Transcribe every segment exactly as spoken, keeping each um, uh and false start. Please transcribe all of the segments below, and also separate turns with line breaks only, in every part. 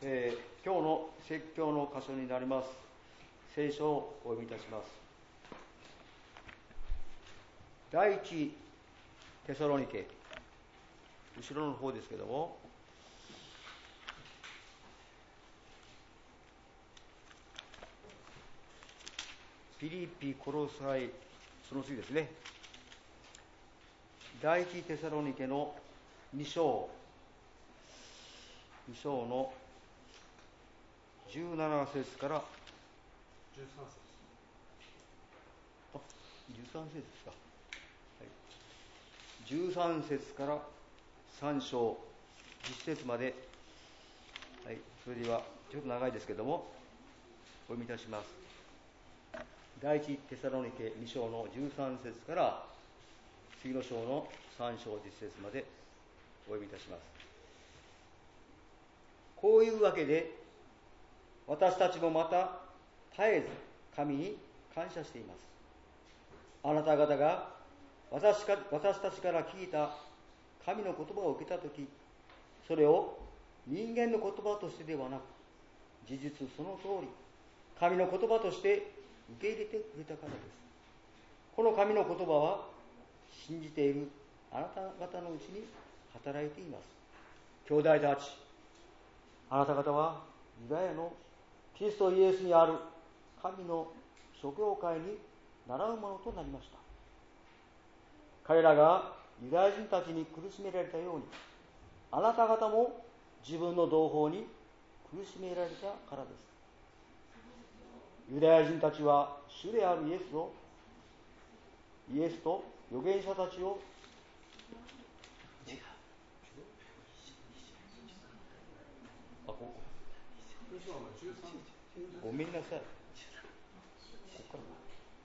えー、今日の説教の箇所になります。聖書をお読みいたします。第一テサロニケ、後ろの方ですけども、ピリピ、コロサイ、その次ですね。第一テサロニケのに章、に章のじゅうなな節から
じゅうさん節。
あ、じゅうさん節ですか。はい、じゅうさん節からさん章じゅっ節まで、はい、それではちょっと長いですけどもお読みいたします。第一テサロニケに章のじゅうさん節から次の章のさん章じゅっ節までお読みいたします。こういうわけで私たちもまた絶えず神に感謝しています。あなた方が 私, か私たちから聞いた神の言葉を受けたとき、それを人間の言葉としてではなく、事実その通り神の言葉として受け入れてくれたからです。この神の言葉は信じているあなた方のうちに働いています。兄弟たち、あなた方はユダヤのキリストイエスにある神の諸教会に習うものとなりました。彼らがユダヤ人たちに苦しめられたように、あなた方も自分の同胞に苦しめられたからです。ユダヤ人たちは主であるイエスをイエスと預言者たちをあここごめんなさい。ここから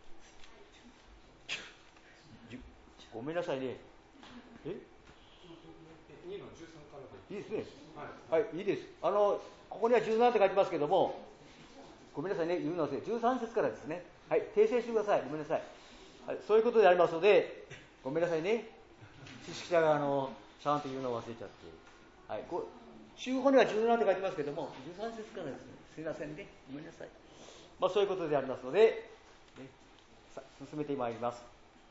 ごめんなさいね。え
にのじゅうさんからで
いいですね。
はい、
はい、いいです。あのここにはじゅうななって書いてますけども、ごめんなさいね、言うのはじゅうさん節からですね。はい、訂正してください。ごめんなさい。はい、そういうことでありますので、ごめんなさいね。知識者があのちゃんと言うのを忘れちゃって。はい、こう週報にはじゅうななって書いてますけども、じゅうさん節からですね。すいませんね。ごめんなさい。まあそういうことでありますので、ね、さ進めてまいります。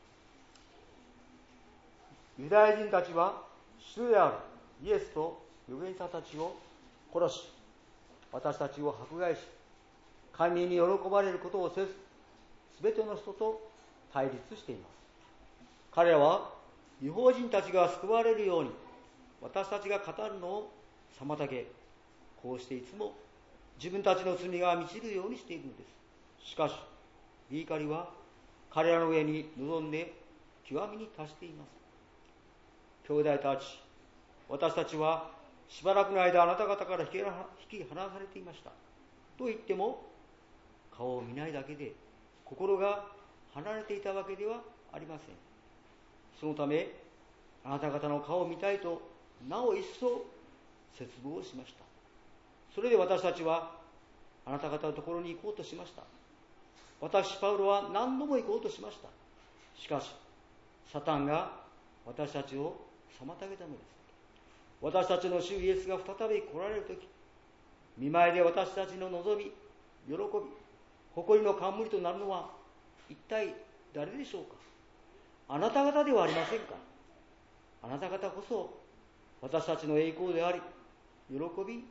ユダヤ人たちは主であるイエスと預言者たちを殺し、私たちを迫害し、神に喜ばれることをせず、すべての人と対立しています。彼らは異邦人たちが救われるように私たちが語るのを妨げ、こうしていつも自分たちの罪が満ちるようにしているのです。しかし御怒りは彼らの上に臨んで極みに達しています。兄弟たち、私たちはしばらくの間あなた方から引き離されていました。と言っても顔を見ないだけで心が離れていたわけではありません。そのためあなた方の顔を見たいとなお一層切望しました。それで私たちはあなた方のところに行こうとしました。私パウロは何度も行こうとしました。しかしサタンが私たちを妨げたのです。私たちの主イエスが再び来られるとき、見舞いで私たちの望み、喜び、誇りの冠となるのは一体誰でしょうか。あなた方ではありませんか。あなた方こそ私たちの栄光であり喜びなのです。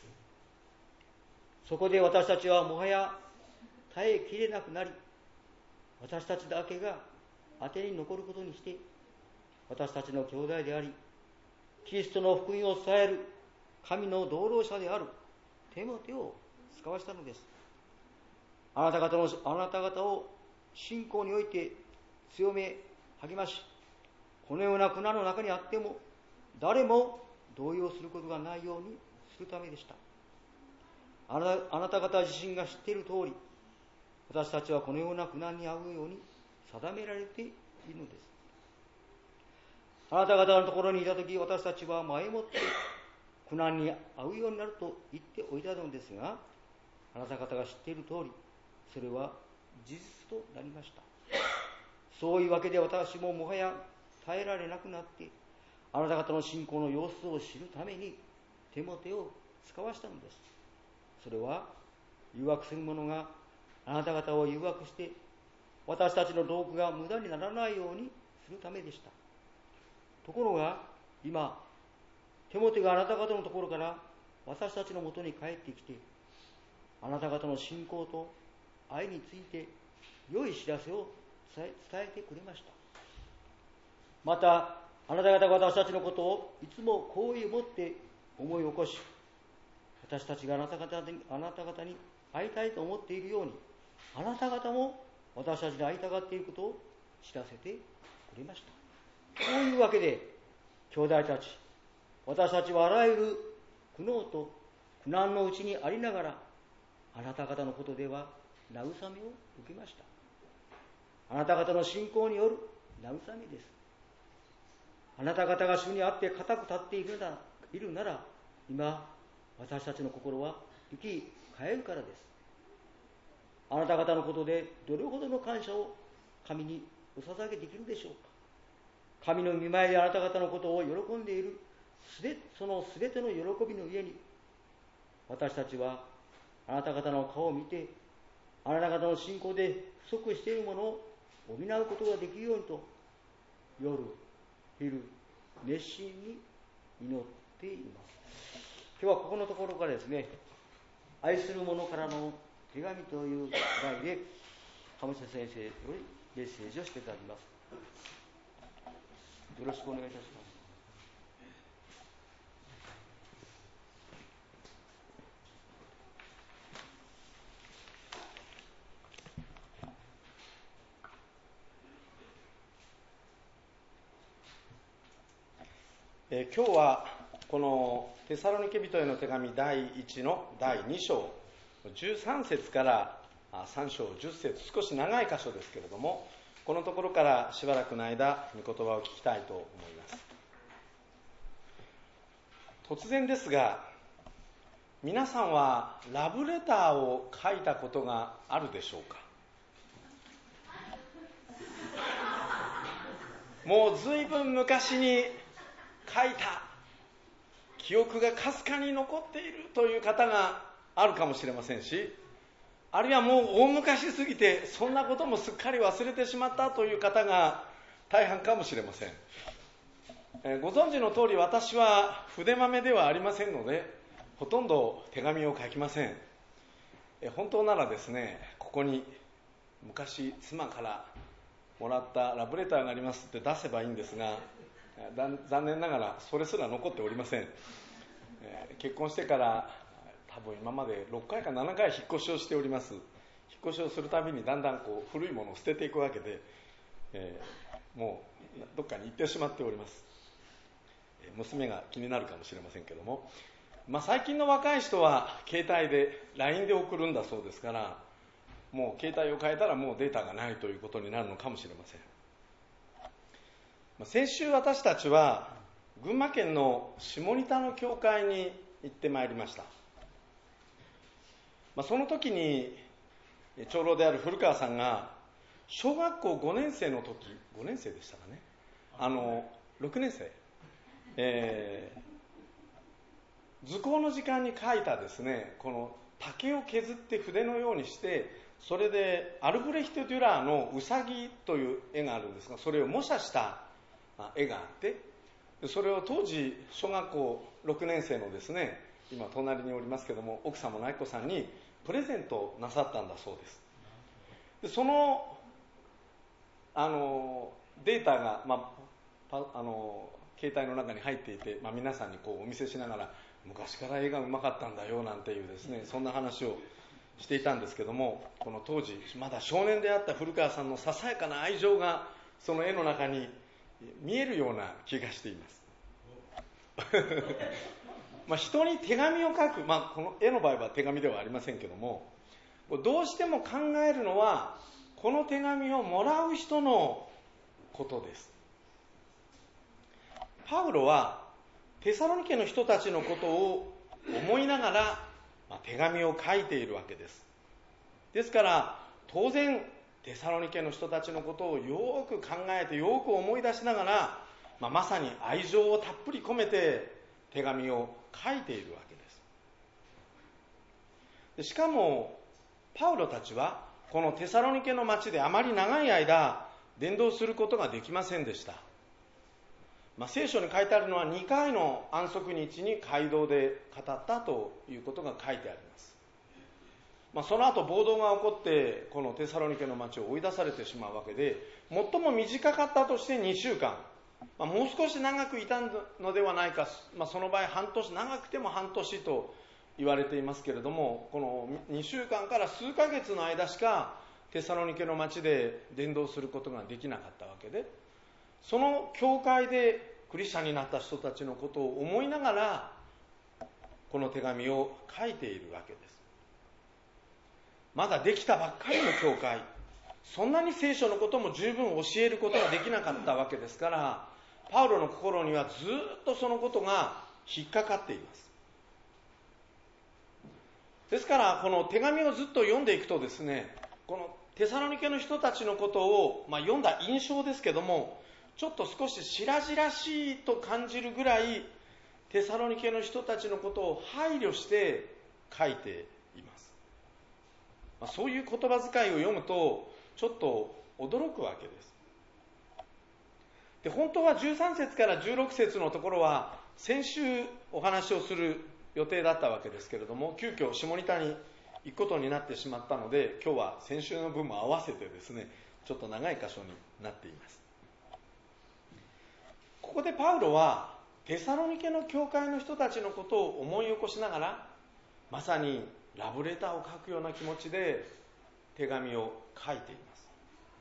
そこで私たちはもはや耐えきれなくなり、私たちだけが当てに残ることにして、私たちの兄弟でありキリストの福音を伝える神の同労者であるテモテを使わしたのです。あなた方のあなた方を信仰において強め励まし、このような苦難の中にあっても誰も動揺することがないようにするためでした。あな、あなた方自身が知っている通り、私たちはこのような苦難に遭うように定められているのです。あなた方のところにいたとき、私たちは前もって苦難に遭うようになると言っておいたのですが、あなた方が知っている通り、それは事実となりました。そういうわけで私ももはや耐えられなくなって、あなた方の信仰の様子を知るためにテモテを使わしたのです。それは誘惑する者があなた方を誘惑して私たちの労苦が無駄にならないようにするためでした。ところが今テモテがあなた方のところから私たちのもとに帰ってきて、あなた方の信仰と愛について良い知らせを伝え、伝えてくれました。またあなた方が私たちのことをいつも好意を持って思い起こし、私たちがあなた方に、あなた方に会いたいと思っているように、あなた方も私たちに会いたがっていることを知らせてくれました。こういうわけで兄弟たち、私たちはあらゆる苦悩と苦難のうちにありながら、あなた方のことでは慰めを受けました。あなた方の信仰による慰めです。あなた方が主にあって固く立っているなら、いるなら今私たちの心は生き返るからです。あなた方のことでどれほどの感謝を神にお捧げできるでしょうか。神の御前であなた方のことを喜んでいるすべそのすべての喜びの上に、私たちはあなた方の顔を見て、あなた方の信仰で不足しているものを補うことができるようにと、夜昼熱心に祈っています。今日はここのところからですね、愛する者からの手紙という題で鴨下先生よりメッセージをしていただきます。よろしくお願いいたします。
えー、今日はこのテサロニケ人への手紙だいいちのだいに章じゅうさん節からさん章じゅっ節、少し長い箇所ですけれども、このところからしばらくの間御言葉を聞きたいと思います。突然ですが、皆さんはラブレターを書いたことがあるでしょうか。もうずいぶん昔に書いた、記憶がかすかに残っているという方があるかもしれませんし、あるいはもう大昔すぎてそんなこともすっかり忘れてしまったという方が大半かもしれません。えー、ご存知の通り、私は筆まめではありませんので、ほとんど手紙を書きません。えー、本当ならですね、ここに昔妻からもらったラブレターがありますって出せばいいんですが、残念ながらそれすら残っておりません。えー、結婚してから多分今までろっかいかななかい引っ越しをしております。引っ越しをするたびにだんだんこう古いものを捨てていくわけで、えー、もうどっかに行ってしまっております。えー、娘が気になるかもしれませんけども、まあ、最近の若い人は携帯で ライン で送るんだそうですから、もう携帯を変えたらもうデータがないということになるのかもしれません。先週私たちは群馬県の下仁田の教会に行ってまいりました。まあ、その時に長老である古川さんが小学校ごねん生の時、ごねん生でしたかね、あのろくねん生、えー、図工の時間に描いたですね、この竹を削って筆のようにして、それでアルブレヒト・デュラーのウサギという絵があるんですが、それを模写した絵があって、それを当時小学校ろくねん生のですね、今隣におりますけども、奥様の愛子さんにプレゼントなさったんだそうです。でそのあのデータが、まあ、あの携帯の中に入っていて、まあ、皆さんにこうお見せしながら、昔から絵がうまかったんだよなんていうですね、そんな話をしていたんですけども、この当時まだ少年であった古川さんのささやかな愛情がその絵の中に見えるような気がしていますまあ人に手紙を書く、まあ、この絵の場合は手紙ではありませんけども、どうしても考えるのはこの手紙をもらう人のことです。パウロはテサロニケの人たちのことを思いながら、まあ、手紙を書いているわけです。ですから当然テサロニケの人たちのことをよく考えてよく思い出しながら、まあ、まさに愛情をたっぷり込めて手紙を書いているわけです。 しかもパウロたちはこのテサロニケの町であまり長い間伝道することができませんでした。まあ、聖書に書いてあるのはにかいの安息日に街道で語ったということが書いてあります。まあ、その後暴動が起こってこのテサロニケの町を追い出されてしまうわけで、最も短かったとしてにしゅうかん、まあ、もう少し長くいたのではないか、まあ、その場合半年、長くても半年と言われていますけれども、このにしゅうかんから数ヶ月の間しかテサロニケの町で伝道することができなかったわけで、その教会でクリスチャンになった人たちのことを思いながらこの手紙を書いているわけです。まだできたばっかりの教会、そんなに聖書のことも十分教えることができなかったわけですから、パウロの心にはずっとそのことが引っかかっています。ですからこの手紙をずっと読んでいくとですね、このテサロニケの人たちのことを、まあ、読んだ印象ですけども、ちょっと少し白々しいと感じるぐらいテサロニケの人たちのことを配慮して書いています。まあ、そういう言葉遣いを読むとちょっと驚くわけです。で、本当はじゅうさん節からじゅうろく節のところは先週お話をする予定だったわけですけれども、急遽下仁田に行くことになってしまったので、今日は先週の分も合わせてですね、ちょっと長い箇所になっています。ここでパウロはテサロニケの教会の人たちのことを思い起こしながら、まさにラブレターを書くような気持ちで手紙を書いています。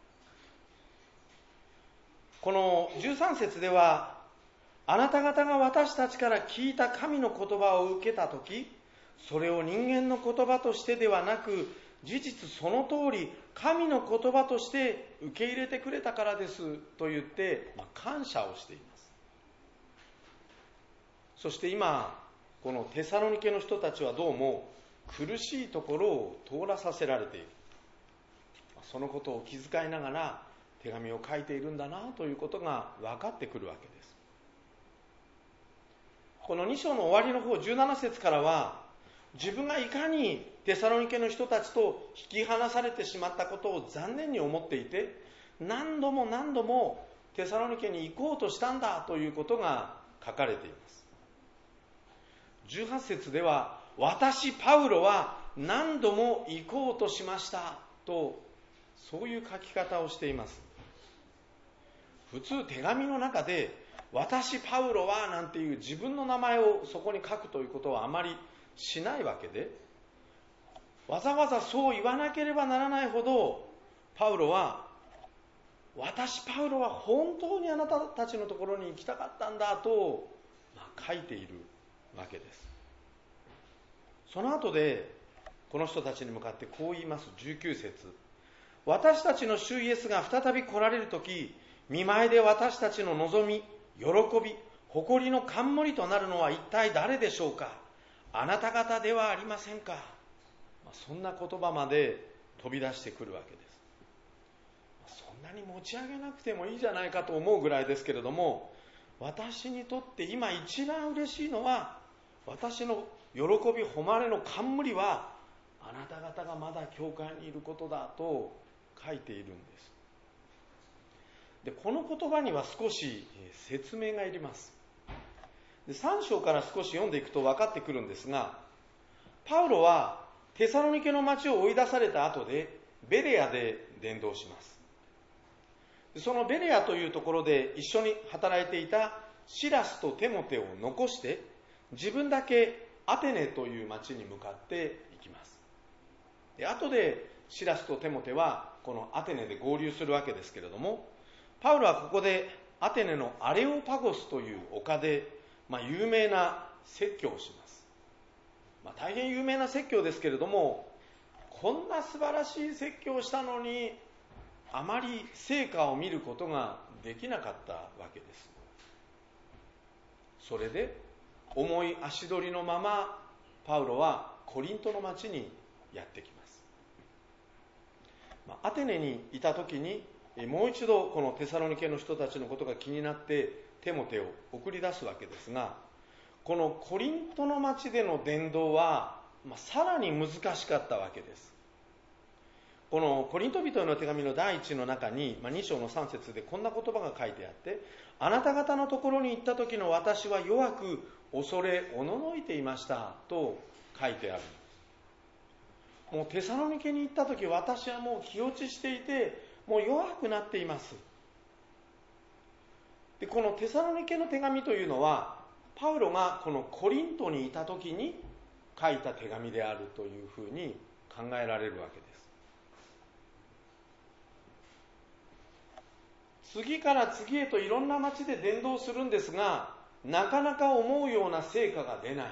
このじゅうさん節では、あなた方が私たちから聞いた神の言葉を受けたとき、それを人間の言葉としてではなく、事実その通り神の言葉として受け入れてくれたからですと言って、まあ、感謝をしています。そして今このテサロニケの人たちはどうも苦しいところを通らさせられている、そのことを気遣いながら手紙を書いているんだなということが分かってくるわけです。このに章の終わりの方じゅうなな節からは、自分がいかにテサロニケの人たちと引き離されてしまったことを残念に思っていて、何度も何度もテサロニケに行こうとしたんだということが書かれています。じゅうはち節では、私パウロは何度も行こうとしましたと、そういう書き方をしています。普通手紙の中で私パウロはなんていう自分の名前をそこに書くということはあまりしないわけで、わざわざそう言わなければならないほどパウロは、私パウロは本当にあなたたちのところに行きたかったんだと、まあ、書いているわけです。その後でこの人たちに向かってこう言います。じゅうきゅう節、私たちの主イエスが再び来られるとき、見舞いで私たちの望み、喜び、誇りの冠となるのは一体誰でしょうか。あなた方ではありませんか。まあ、そんな言葉まで飛び出してくるわけです。そんなに持ち上げなくてもいいじゃないかと思うぐらいですけれども、私にとって今一番嬉しいのは、私の喜び誉れの冠はあなた方がまだ教会にいることだと書いているんです。で、この言葉には少し説明がいります。で、さん章から少し読んでいくと分かってくるんですが、パウロはテサロニケの町を追い出された後でベレアで伝道します。で、そのベレアというところで一緒に働いていたシラスとテモテを残して自分だけアテネという町に向かっていきます。で、後でシラスとテモテはこのアテネで合流するわけですけれども、パウロはここでアテネのアレオパゴスという丘で、まあ、有名な説教をします。まあ、大変有名な説教ですけれども、こんな素晴らしい説教をしたのにあまり成果を見ることができなかったわけです。それで重い足取りのままパウロはコリントの町にやってきます。まあ、アテネにいた時にもう一度このテサロニケの人たちのことが気になってテモテを送り出すわけですが、このコリントの町での伝道はまあ、さらに難しかったわけです。このコリント人への手紙の第一の中に、まあ、に章のさん節でこんな言葉が書いてあって、あなた方のところに行った時の私は弱く恐れおののいていましたと書いてある。もうテサロニケに行った時、私はもう気落ちしていて、もう弱くなっています。でこのテサロニケの手紙というのは、パウロがこのコリントにいた時に書いた手紙であるというふうに考えられるわけです。次から次へといろんな町で伝道するんですが、なかなか思うような成果が出ない。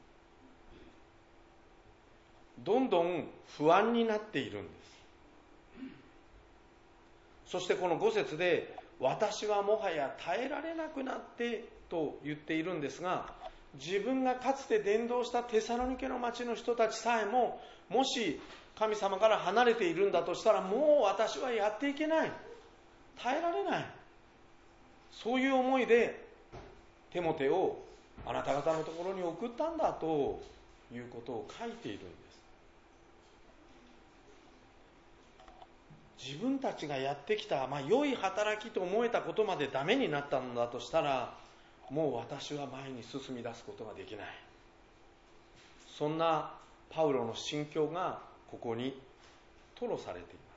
どんどん不安になっているんです。そしてこのご節で、私はもはや耐えられなくなってと言っているんですが、自分がかつて伝道したテサロニケの町の人たちさえも、もし神様から離れているんだとしたら、もう私はやっていけない、耐えられない、そういう思いでテモテをあなた方のところに送ったんだということを書いているんです。自分たちがやってきた、まあ、良い働きと思えたことまでダメになったんだとしたら、もう私は前に進み出すことができない。そんなパウロの心境がここに吐露されています。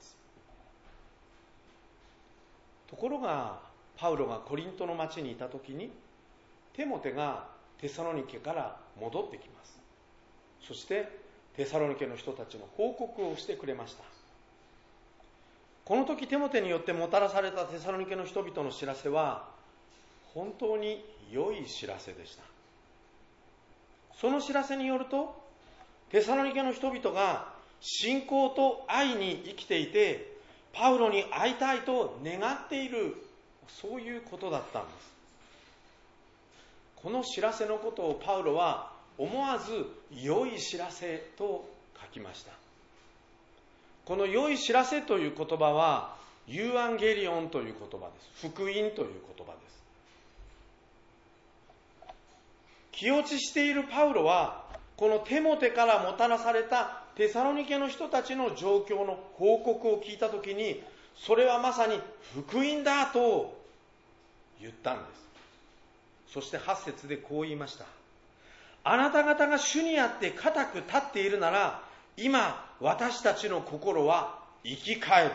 ところがパウロがコリントの町にいたときに、テモテがテサロニケから戻ってきます。そしてテサロニケの人たちの報告をしてくれました。この時テモテによってもたらされたテサロニケの人々の知らせは本当に良い知らせでした。その知らせによると、テサロニケの人々が信仰と愛に生きていて、パウロに会いたいと願っている、そういうことだったんです。この知らせのことをパウロは思わず良い知らせと書きました。この良い知らせという言葉はユーアンゲリオンという言葉です。福音という言葉です。気落ちしているパウロは、このテモテからもたらされたテサロニケの人たちの状況の報告を聞いたときに、それはまさに福音だと言ったんです。そしてはち節でこう言いました。あなた方が主にあって固く立っているなら、今私たちの心は生き返る。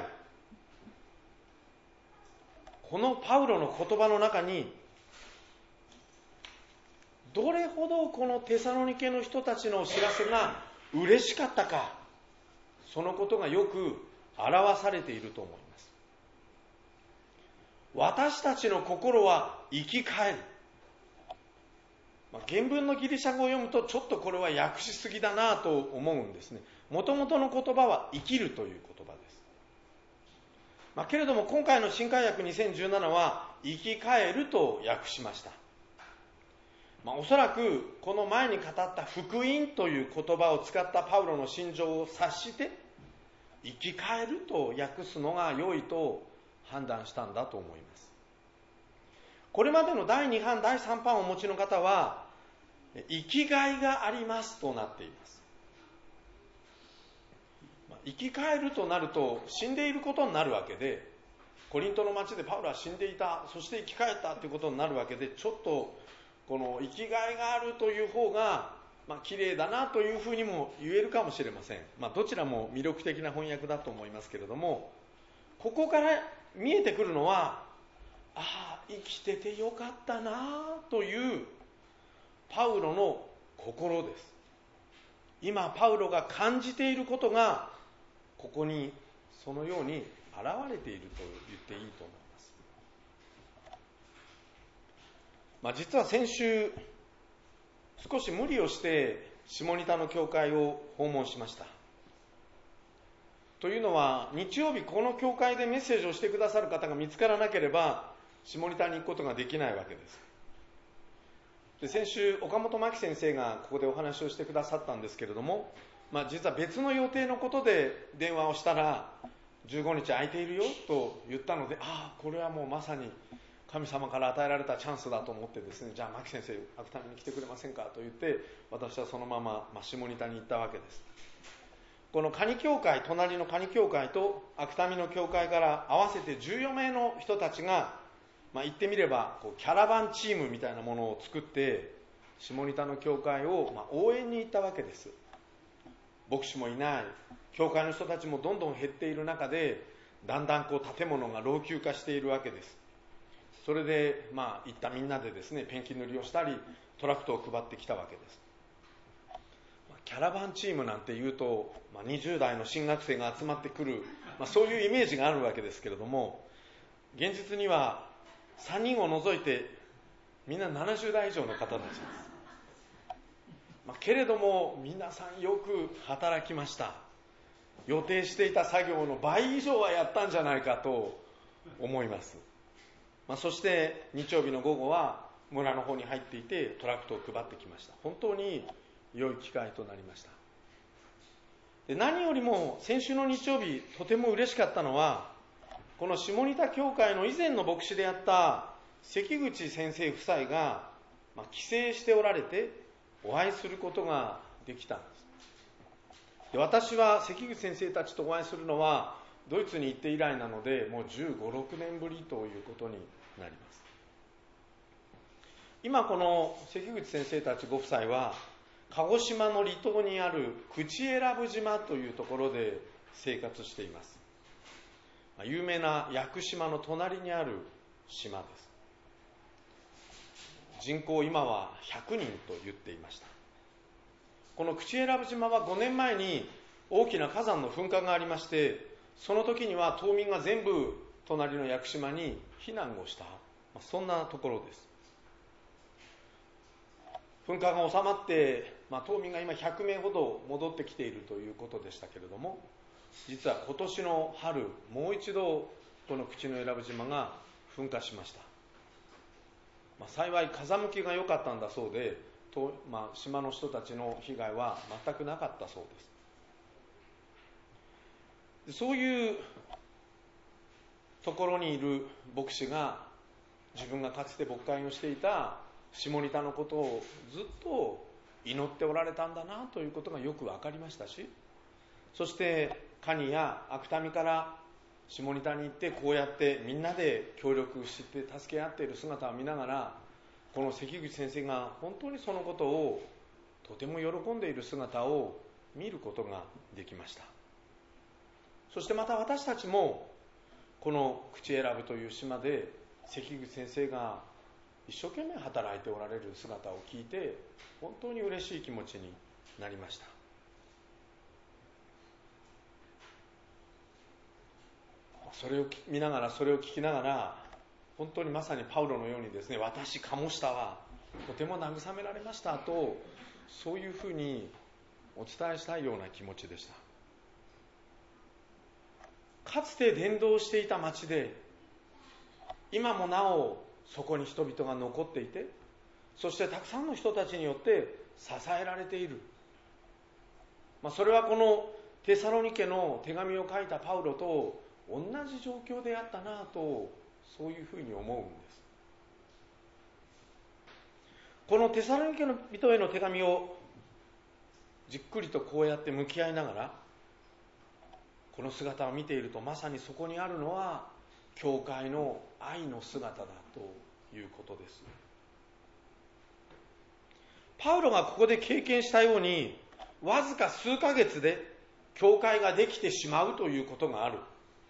このパウロの言葉の中に、どれほどこのテサロニケの人たちの知らせが嬉しかったか、そのことがよく表されていると思います。私たちの心は生き返る。まあ、原文のギリシャ語を読むとちょっとこれは訳しすぎだなと思うんですね。もともとの言葉は生きるという言葉です。まあ、けれども今回の新海訳にせんじゅうななは生き返ると訳しました。まあ、おそらくこの前に語った福音という言葉を使ったパウロの心情を察して生き返ると訳すのが良いと判断したんだと思います。これまでのだいに版だいさん版をお持ちの方は生きがいがありますとなっています。生き返るとなると死んでいることになるわけで、コリントの町でパウロは死んでいた、そして生き返ったということになるわけで、ちょっとこの生きがいがあるという方がまあ綺麗だなというふうにも言えるかもしれません。まあ、どちらも魅力的な翻訳だと思いますけれども、ここから見えてくるのは、ああ生きててよかったなというパウロの心です。今パウロが感じていることがここにそのように現れていると言っていいと思います。まあ、実は先週少し無理をして下仁田の教会を訪問しました。というのは、日曜日この教会でメッセージをしてくださる方が見つからなければ下仁田に行くことができないわけです。で、先週岡本真希先生がここでお話をしてくださったんですけれども、まあ、実は別の予定のことで電話をしたらじゅうごにち空いているよと言ったので、ああこれはもうまさに神様から与えられたチャンスだと思ってですね、じゃあ牧先生アクタミに来てくれませんかと言って、私はそのまま、まあ、下仁田に行ったわけです。この蟹教会、隣の蟹教会とアクタミの教会から合わせてじゅうよんめいの人たちが、まあ、言ってみればこうキャラバンチームみたいなものを作って下仁田の教会を、まあ、応援に行ったわけです。牧師もいない、教会の人たちもどんどん減っている中で、だんだんこう建物が老朽化しているわけです。それで、まあ、行ったみんなでですね、ペンキ塗りをしたりトラクトを配ってきたわけです。キャラバンチームなんていうと、まあ、にじゅう代の新学生が集まってくる、まあ、そういうイメージがあるわけですけれども、現実にはさんにんを除いてみんなななじゅう代以上の方たちです、まあ、けれども皆さんよく働きました。予定していた作業の倍以上はやったんじゃないかと思います、まあ、そして日曜日の午後は村の方に入っていてトラクトを配ってきました。本当に良い機会となりました。で、何よりも先週の日曜日とても嬉しかったのは、この下仁田教会の以前の牧師であった関口先生夫妻が、まあ、帰省しておられてお会いすることができたんです。で、私は関口先生たちとお会いするのはドイツに行って以来なので、もうじゅうご、ろくねんぶりということになります。今この関口先生たちご夫妻は鹿児島の離島にある口永良部島というところで生活しています。有名な屋久島の隣にある島です。人口今はひゃくにんと言っていました。この口永良部島はごねんまえに大きな火山の噴火がありまして、その時には島民が全部隣の屋久島に避難をした、そんなところです。噴火が収まって、まあ、島民が今ひゃくめいほど戻ってきているということでしたけれども、実は今年の春もう一度この口永良部島が噴火しました、まあ、幸い風向きが良かったんだそうで、と、まあ、島の人たちの被害は全くなかったそうです。そういうところにいる牧師が、自分がかつて牧会をしていた下仁田のことをずっと祈っておられたんだなということがよく分かりましたし、そして蟹やアクタミから下仁田に行ってこうやってみんなで協力して助け合っている姿を見ながら、この関口先生が本当にそのことをとても喜んでいる姿を見ることができました。そしてまた私たちもこの口永良部という島で関口先生が一生懸命働いておられる姿を聞いて、本当に嬉しい気持ちになりました。それを見ながら、それを聞きながら、本当にまさにパウロのようにですね、私カモシタはとても慰められましたと、そういうふうにお伝えしたいような気持ちでした。かつて伝道していた町で、今もなおそこに人々が残っていて、そしてたくさんの人たちによって支えられている、まあ、それはこのテサロニケの手紙を書いたパウロと同じ状況であったなと、そういうふうに思うんです。このテサロニケの人への手紙をじっくりとこうやって向き合いながら、この姿を見ていると、まさにそこにあるのは教会の愛の姿だということです。パウロがここで経験したように、わずか数ヶ月で教会ができてしまうということがある。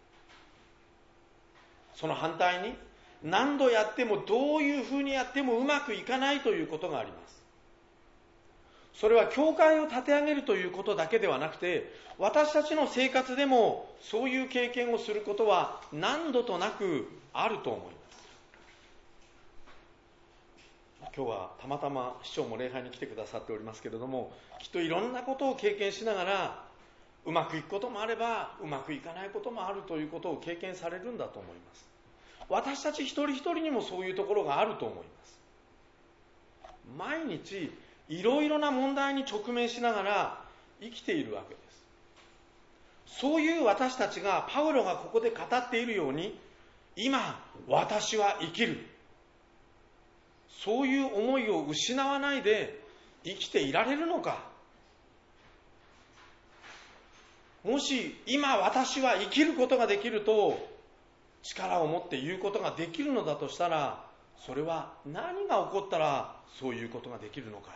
その反対に、何度やってもどういうふうにやってもうまくいかないということがあります。それは教会を立て上げるということだけではなくて、私たちの生活でもそういう経験をすることは何度となくあると思います。今日はたまたま市長も礼拝に来てくださっておりますけれども、きっといろんなことを経験しながら、うまくいくこともあればうまくいかないこともあるということを経験されるんだと思います。私たち一人一人にもそういうところがあると思います。毎日いろいろな問題に直面しながら生きているわけです。そういう私たちが、パウロがここで語っているように、 今私は生きる、そういう思いを失わないで生きていられるのか。もし今私は生きることができると力を持って言うことができるのだとしたら、それは何が起こったらそういうことができるのか。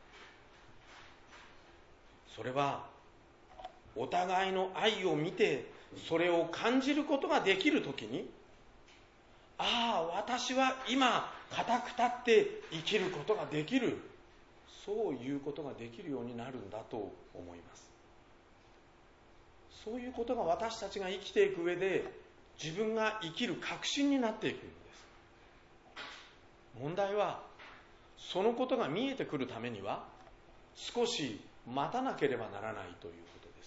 それはお互いの愛を見てそれを感じることができるときに、ああ私は今固く立って生きることができる、そういうことができるようになるんだと思います。そういうことが私たちが生きていく上で自分が生きる確信になっていくんです。問題はそのことが見えてくるためには少し待たなければならないということです。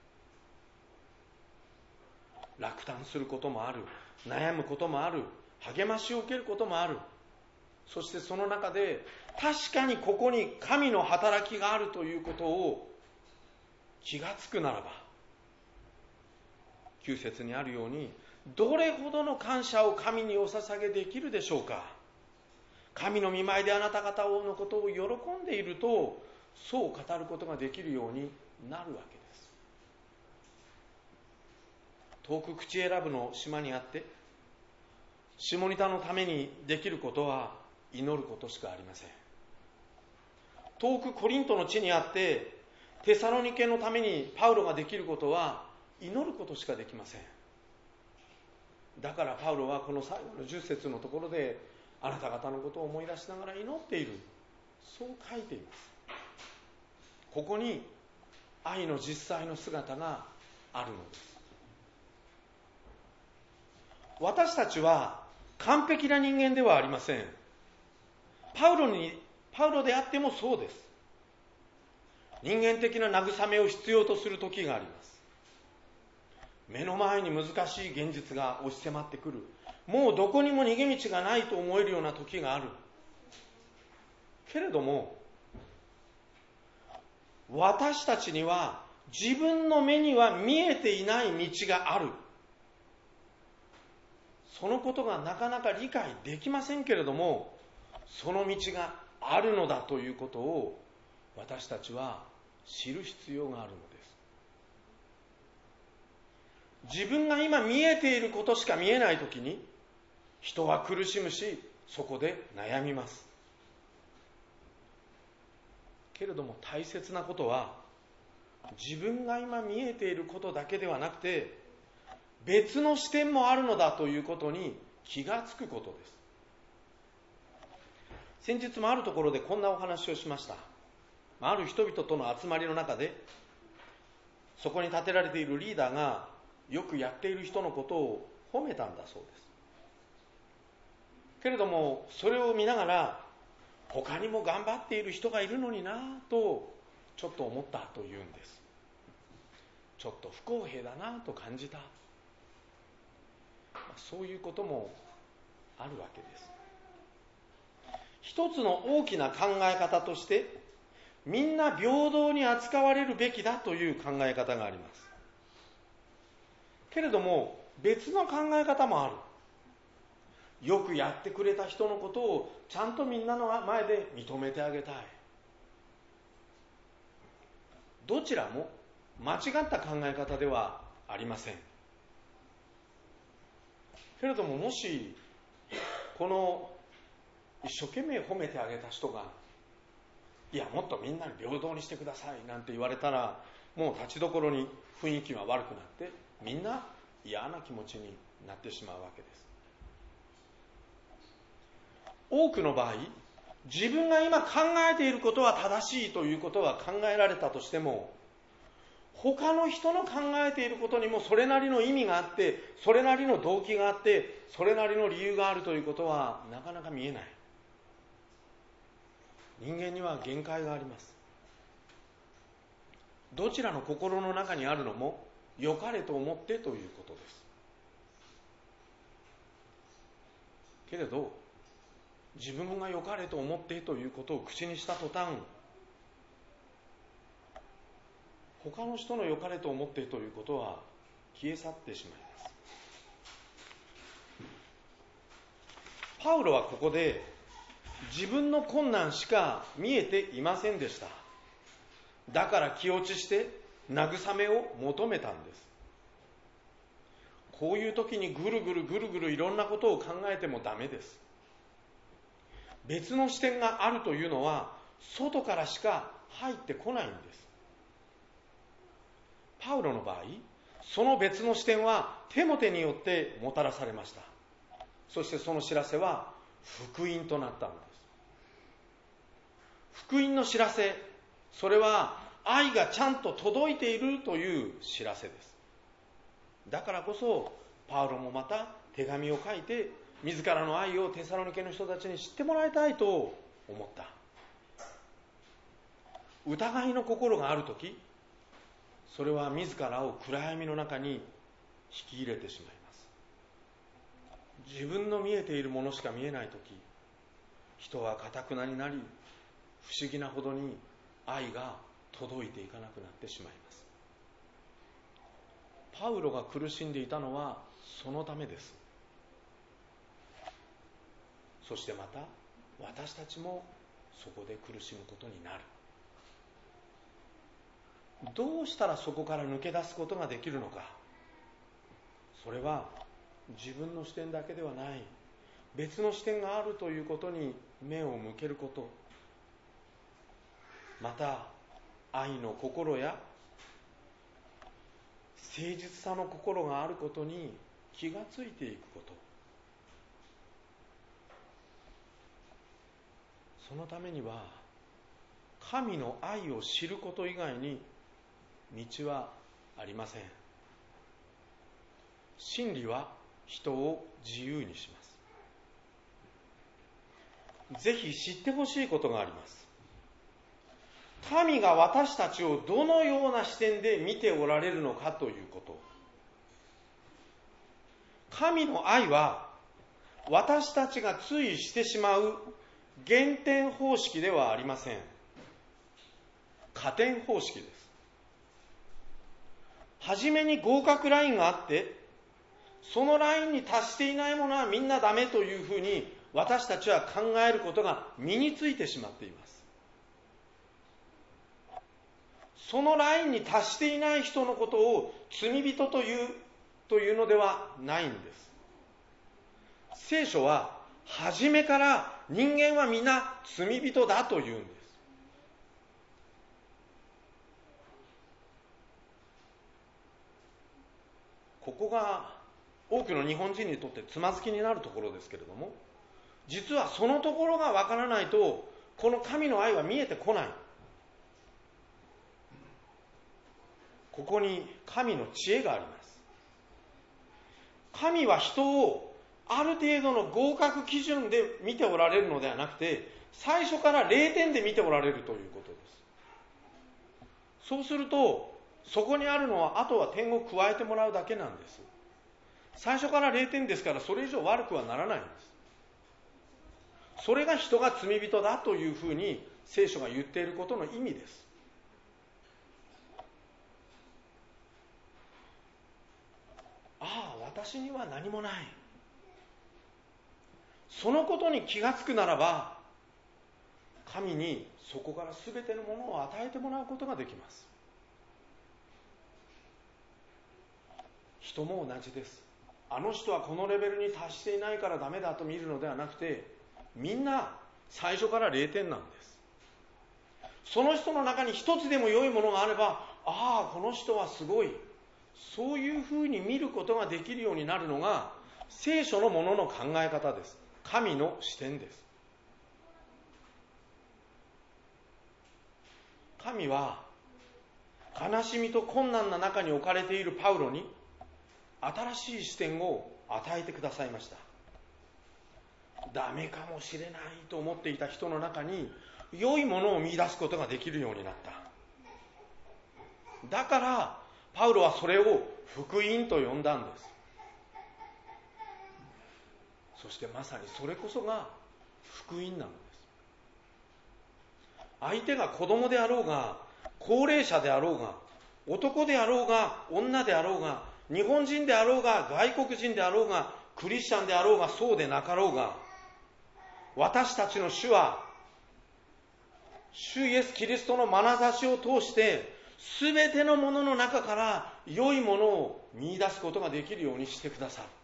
落胆することもある、悩むこともある、励ましを受けることもある。そしてその中で確かにここに神の働きがあるということを気がつくならば、きゅう節にあるように、どれほどの感謝を神にお捧げできるでしょうか。神の御前であなた方のことを喜んでいると、そう語ることができるようになるわけです。遠く口選ぶの島にあって、下仁田のためにできることは祈ることしかありません。遠くコリントの地にあって、テサロニケのためにパウロができることは祈ることしかできません。だからパウロはこの最後のじゅっ節のところで、あなた方のことを思い出しながら祈っている、そう書いています。ここに愛の実際の姿があるのです。私たちは完璧な人間ではありません。パウロにパウロであってもそうです。人間的な慰めを必要とする時があります。目の前に難しい現実が押し迫ってくる、もうどこにも逃げ道がないと思えるような時がある。けれども私たちには自分の目には見えていない道がある。そのことがなかなか理解できませんけれども、その道があるのだということを私たちは知る必要があるのです。自分が今見えていることしか見えないときに人は苦しむし、そこで悩みます。けれども大切なことは、自分が今見えていることだけではなくて、別の視点もあるのだということに気がつくことです。先日もあるところでこんなお話をしました。ある人々との集まりの中で、そこに立てられているリーダーがよくやっている人のことを褒めたんだそうです。けれどもそれを見ながら、他にも頑張っている人がいるのになとちょっと思ったというんです。ちょっと不公平だなと感じた、そういうこともあるわけです。一つの大きな考え方として、みんな平等に扱われるべきだという考え方があります。けれども別の考え方もある。よくやってくれた人のことをちゃんとみんなの前で認めてあげたい。どちらも間違った考え方ではありません。けれども、もしこの一生懸命褒めてあげた人が、いやもっとみんなに平等にしてくださいなんて言われたら、もう立ちどころに雰囲気が悪くなって、みんな嫌な気持ちになってしまうわけです。多くの場合、自分が今考えていることは正しいということは考えられたとしても、他の人の考えていることにもそれなりの意味があって、それなりの動機があって、それなりの理由があるということはなかなか見えない。人間には限界があります。どちらの心の中にあるのも良かれと思ってということです。けれど自分が良かれと思ってということを口にした途端、他の人の良かれと思ってということは消え去ってしまいます。 パウロはここで自分の困難しか見えていませんでした。だから気落ちして慰めを求めたんです。こういう時にぐるぐるぐるぐるいろんなことを考えてもダメです。別の視点があるというのは外からしか入ってこないんです。パウロの場合、その別の視点はテモテによってもたらされました。そしてその知らせは福音となったのです。福音の知らせ、それは愛がちゃんと届いているという知らせです。だからこそパウロもまた手紙を書いて自らの愛をテサロニケの人たちに知ってもらいたいと思った。疑いの心があるとき、それは自らを暗闇の中に引き入れてしまいます。自分の見えているものしか見えないとき、人は頑なになり、不思議なほどに愛が届いていかなくなってしまいます。パウロが苦しんでいたのはそのためです。そしてまた私たちもそこで苦しむことになる。どうしたらそこから抜け出すことができるのか。それは自分の視点だけではない、別の視点があるということに目を向けること、また愛の心や誠実さの心があることに気がついていくこと。そのためには神の愛を知ること以外に道はありません。真理は人を自由にします。ぜひ知ってほしいことがあります。神が私たちをどのような視点で見ておられるのかということ。神の愛は私たちがついしてしまう減点方式ではありません。加点方式です。はじめに合格ラインがあって、そのラインに達していないものはみんなダメというふうに私たちは考えることが身についてしまっています。そのラインに達していない人のことを罪人というというのではないんです。聖書は初めから人間は皆罪人だというんです。ここが多くの日本人にとってつまずきになるところですけれども、実はそのところがわからないとこの神の愛は見えてこない。ここに神の知恵があります。神は人をある程度の合格基準で見ておられるのではなくて、最初かられいてんで見ておられるということです。そうするとそこにあるのはあとは点を加えてもらうだけなんです。最初かられいてんですから、それ以上悪くはならないんです。それが人が罪人だというふうに聖書が言っていることの意味です。ああ、私には何もない。そのことに気がつくならば、神にそこから全てのものを与えてもらうことができます。人も同じです。あの人はこのレベルに達していないからダメだと見るのではなくて、みんな最初かられいてんなんです。その人の中に一つでも良いものがあれば、ああ、この人はすごい、そういうふうに見ることができるようになるのが聖書のものの考え方です。神の視点です。神は悲しみと困難な中に置かれているパウロに新しい視点を与えてくださいました。ダメかもしれないと思っていた人の中に良いものを見出すことができるようになった。だからパウロはそれを福音と呼んだんです。そしてまさにそれこそが福音なのです。相手が子供であろうが、高齢者であろうが、男であろうが、女であろうが、日本人であろうが、外国人であろうが、クリスチャンであろうが、そうでなかろうが、 私たちの主は主イエス・キリストの眼差しを通してすべてのものの中から良いものを見出すことができるようにしてくださる。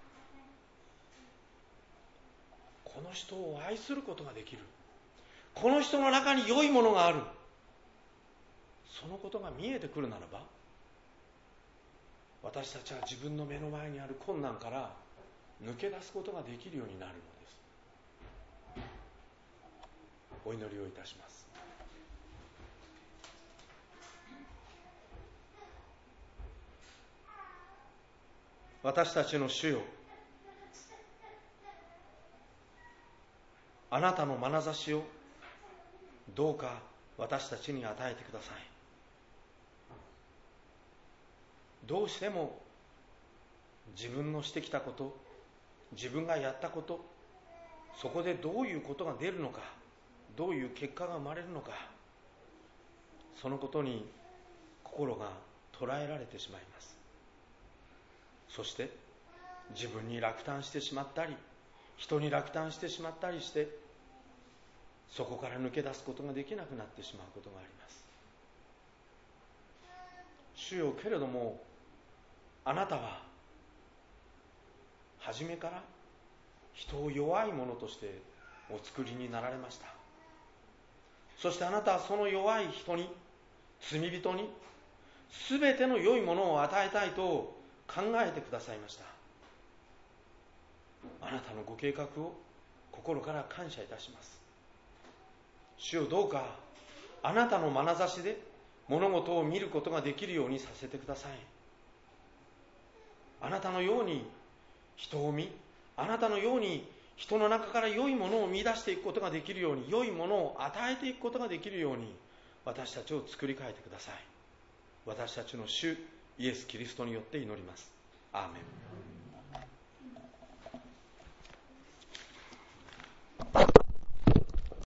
この人を愛することができる。この人の中に良いものがある。そのことが見えてくるならば、私たちは自分の目の前にある困難から抜け出すことができるようになるのです。お祈りをいたします。私たちの主よ、あなたの眼差しをどうか私たちに与えてください。どうしても自分のしてきたこと、自分がやったこと、そこでどういうことが出るのか、どういう結果が生まれるのか、そのことに心が捉えられてしまいます。そして自分に落胆してしまったり、人に落胆してしまったりして、そこから抜け出すことができなくなってしまうことがあります。主よ、けれどもあなたは初めから人を弱いものとしてお作りになられました。そしてあなたはその弱い人に、罪人にすべての良いものを与えたいと考えてくださいました。あなたのご計画を心から感謝いたします。主よ、どうかあなたの眼差しで物事を見ることができるようにさせてください。あなたのように人を見、あなたのように人の中から良いものを見出していくことができるように、良いものを与えていくことができるように、私たちを作り変えてください。私たちの主イエス・キリストによって祈ります。アーメン。